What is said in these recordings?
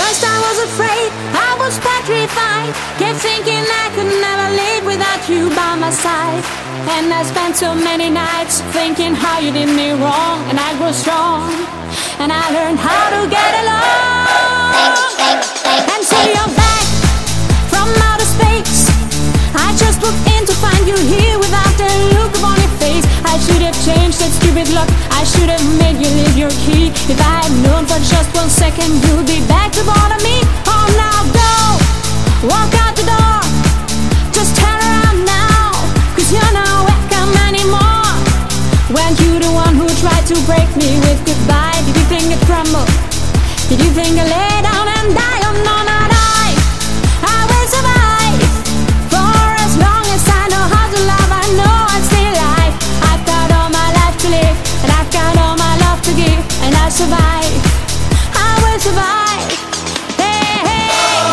First I was afraid, I was petrified, kept thinking I could never live without you by my side. And I spent so many nights thinking how you did me wrong. And I grew strong, and I learned how to get along. And so you're back from outer space. I just looked in to find you here without a look upon your face. I should have changed that stupid look, I should have made you leave your key. If I had known for just 1 second you'd be back to bother me. Oh, now go, walk out the door, just turn around now, 'cause you're not welcome anymore. Weren't you the one who tried to break me with goodbye? Did you think I'd crumble? Did you think I'd lay down and die? Oh no, not I will survive. For as long as I know how to love, I know I'll stay alive. I've got all my life to live, and I've got all my love to give, and I'll survive, I will survive. Hey, hey.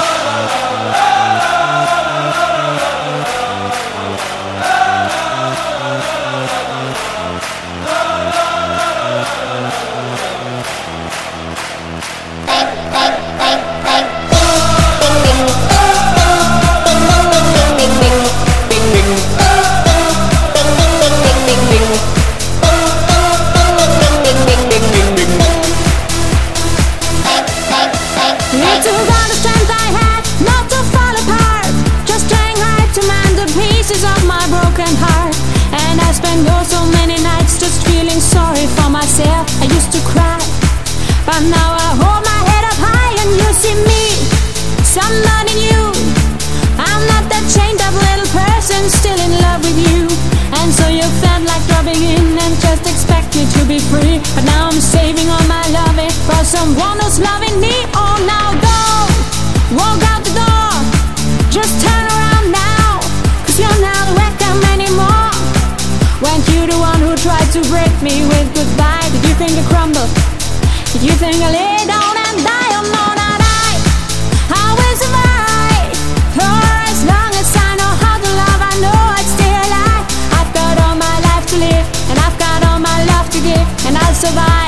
You took all the strength I had not to fall apart, just trying hard to mend the pieces of my broken heart. And I spent so many nights just feeling sorry for myself. I used to cry, but now I hold my head up high and you see me, somebody new. I'm not that chained up little person still in love with you. And so you felt like dropping in and just expected to be free. But now I'm saving all my loving for someone who's loving me. Oh, now go, walk out the door, just turn around now, 'cause you're not welcome anymore. Weren't you the one who tried to break me with goodbye? Did you think I crumble? Did you think I lay down and die? Oh no, not I will survive. For as long as I know how to love, I know I'd stay alive. I've got all my life to live, and I've got all my love to give, and I'll survive.